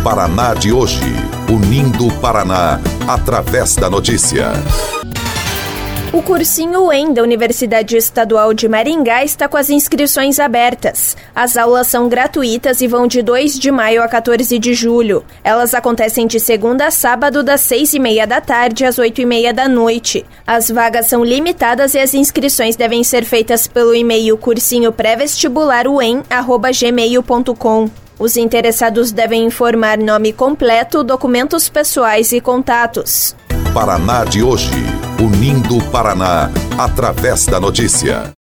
Paraná de hoje, unindo o Paraná através da notícia. O cursinho UEM da Universidade Estadual de Maringá está com as inscrições abertas. As aulas são gratuitas e vão de 2 de maio a 14 de julho. Elas acontecem de segunda a sábado, das 6h30 da tarde às 8h30 da noite. As vagas são limitadas e as inscrições devem ser feitas pelo e-mail cursinhoprevestibularuem@gmail.com. Os interessados devem informar nome completo, documentos pessoais e contatos. Paraná de hoje, unindo o Paraná através da notícia.